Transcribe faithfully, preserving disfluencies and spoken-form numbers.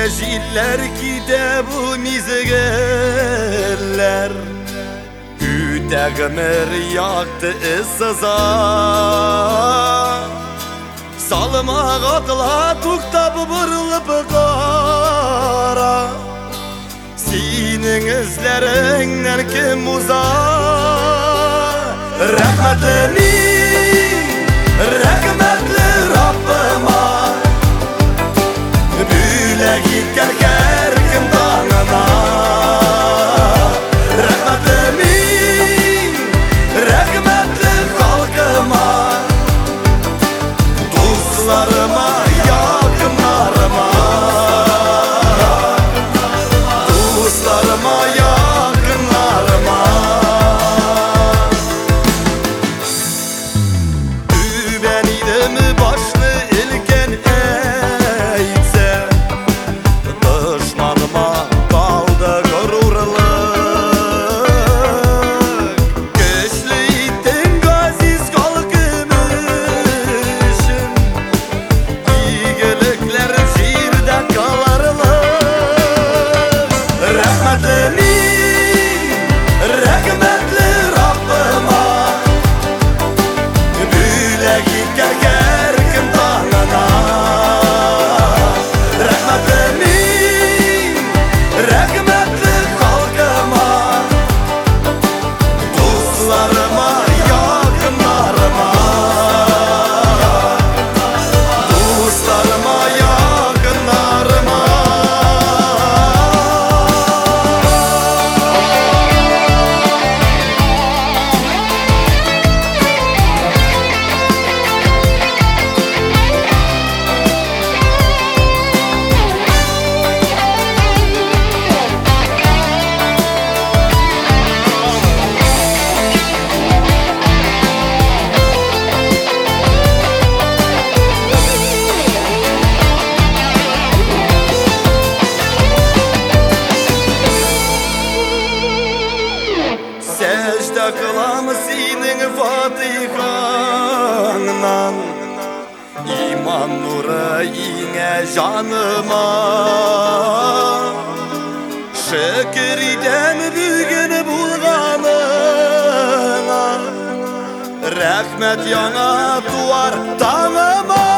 Jiller kide bu mizgeller Ütegmer yaktı ıssıza Salma katla tuktab bırılıp kara Senin izlerinden kim uzak Rahmetli, rahmetli Rabbima Büyüle gitken her kim dağına Rahmetli, rahmetli halkıma Dostlarıma, yakınlarıma Dostlarıma, yakınlarıma Übenidem başlı ilken eğitse Düşmanıma kaldı gururluk Güçlü ittin gaziz kalkmışım İyilikler şiirde kalarlık Rahmetli, rahmetli Rabbima Büyüle gitken her kim dağına Rahmetli, rahmetli halkıma Dostlarıma, yakınlarıma Dostlarıma, yakınlarıma Secde kılam senin fatihandan İman nuru ine canıma Şükür edem bugün bulganına Rahmet yana duvar tanıma